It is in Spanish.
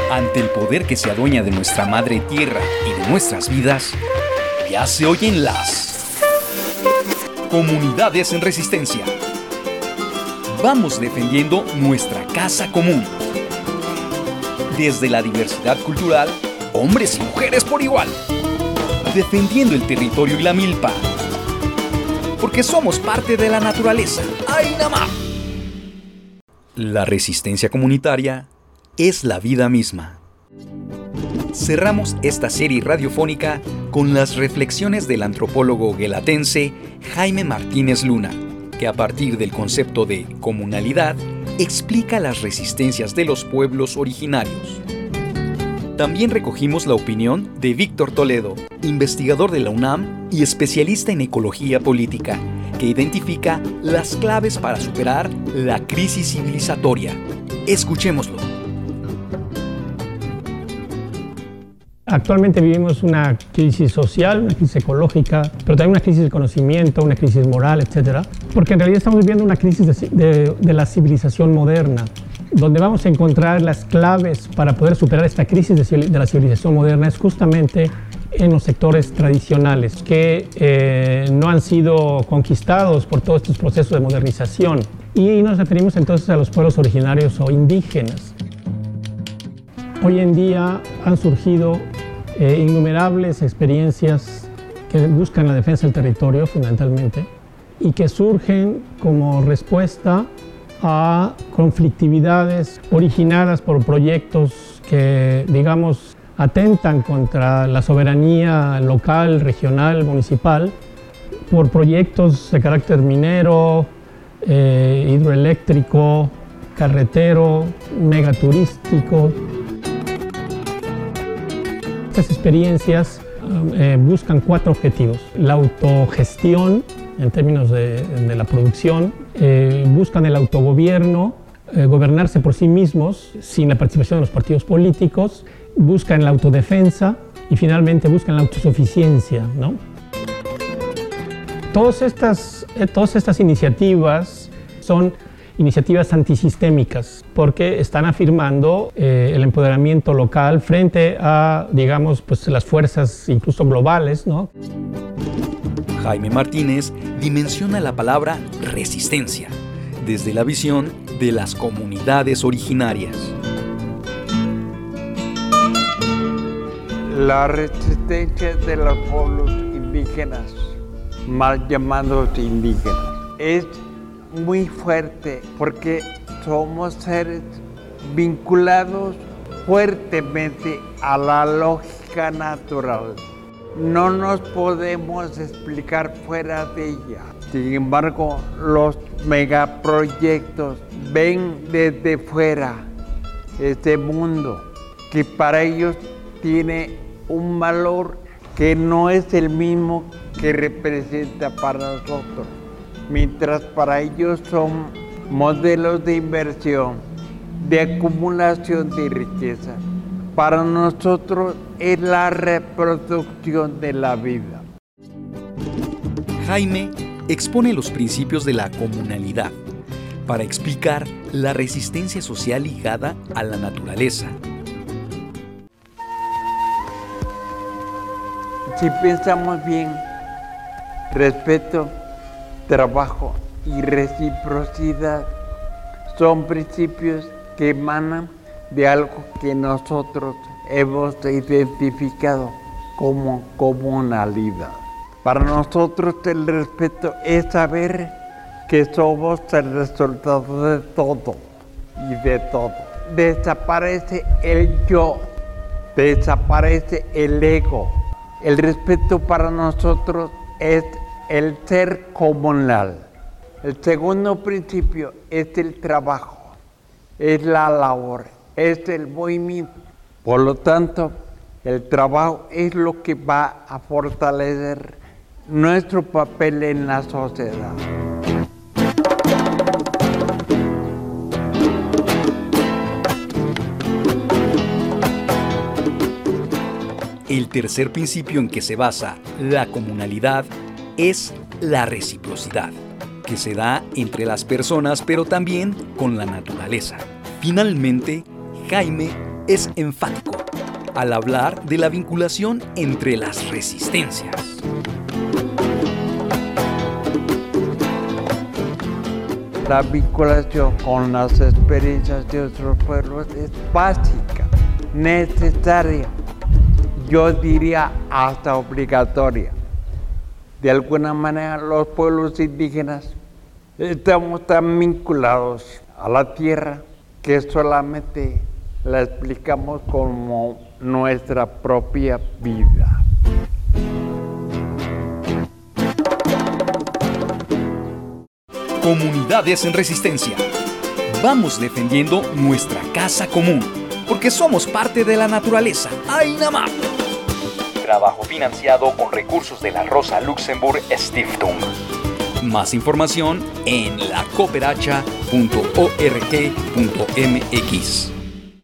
Ante el poder que se adueña de nuestra madre tierra y de nuestras vidas, ya se oyen las comunidades en resistencia. Vamos defendiendo nuestra casa común. Desde la diversidad cultural, hombres y mujeres por igual. Defendiendo el territorio y la milpa. Porque somos parte de la naturaleza. ¡Ay, namá! La resistencia comunitaria es la vida misma. Cerramos esta serie radiofónica con las reflexiones del antropólogo guelatense Jaime Martínez Luna, que a partir del concepto de comunalidad explica las resistencias de los pueblos originarios. También recogimos la opinión de Víctor Toledo, investigador de la UNAM y especialista en ecología política, que identifica las claves para superar la crisis civilizatoria. Escuchémoslo. Actualmente vivimos una crisis social, una crisis ecológica, pero también una crisis de conocimiento, una crisis moral, etc. Porque en realidad estamos viviendo una crisis de la civilización moderna, donde vamos a encontrar las claves para poder superar esta crisis de la civilización moderna es justamente en los sectores tradicionales, que no han sido conquistados por todos estos procesos de modernización. Y nos referimos entonces a los pueblos originarios o indígenas. Hoy en día han surgido innumerables experiencias que buscan la defensa del territorio fundamentalmente y que surgen como respuesta a conflictividades originadas por proyectos que, digamos, atentan contra la soberanía local, regional, municipal, por proyectos de carácter minero, hidroeléctrico, carretero, megaturístico. Estas experiencias buscan 4 objetivos: la autogestión en términos de la producción, buscan el autogobierno, gobernarse por sí mismos sin la participación de los partidos políticos, buscan la autodefensa y finalmente buscan la autosuficiencia, ¿no? Todas estas iniciativas son iniciativas antisistémicas porque están afirmando el empoderamiento local frente a, digamos, pues las fuerzas incluso globales, ¿no? Jaime Martínez dimensiona la palabra resistencia desde la visión de las comunidades originarias. La resistencia de los pueblos indígenas, mal llamados indígenas, es muy fuerte porque somos seres vinculados fuertemente a la lógica natural. No nos podemos explicar fuera de ella. Sin embargo, los megaproyectos ven desde fuera este mundo que para ellos tiene un valor que no es el mismo que representa para nosotros. Mientras para ellos son modelos de inversión, de acumulación de riqueza. Para nosotros es la reproducción de la vida. Jaime expone los principios de la comunalidad para explicar la resistencia social ligada a la naturaleza. Si pensamos bien, respeto, trabajo y reciprocidad son principios que emanan de algo que nosotros hemos identificado como comunalidad. Para nosotros el respeto es saber que somos el resultado de todo y de todo. Desaparece el yo, desaparece el ego. El respeto para nosotros es el ser comunal. El segundo principio es el trabajo, es la labor, es el movimiento. Por lo tanto, el trabajo es lo que va a fortalecer nuestro papel en la sociedad. El tercer principio en que se basa la comunalidad es la reciprocidad, que se da entre las personas, pero también con la naturaleza. Finalmente, Jaime es enfático al hablar de la vinculación entre las resistencias. La vinculación con las experiencias de otros pueblos es básica, necesaria, yo diría hasta obligatoria. De alguna manera los pueblos indígenas estamos tan vinculados a la tierra que solamente la explicamos como nuestra propia vida. Comunidades en resistencia. Vamos defendiendo nuestra casa común, porque somos parte de la naturaleza. ¡Ainamá! Trabajo financiado con recursos de la Rosa Luxemburg Stiftung. Más información en lacooperacha.org.mx.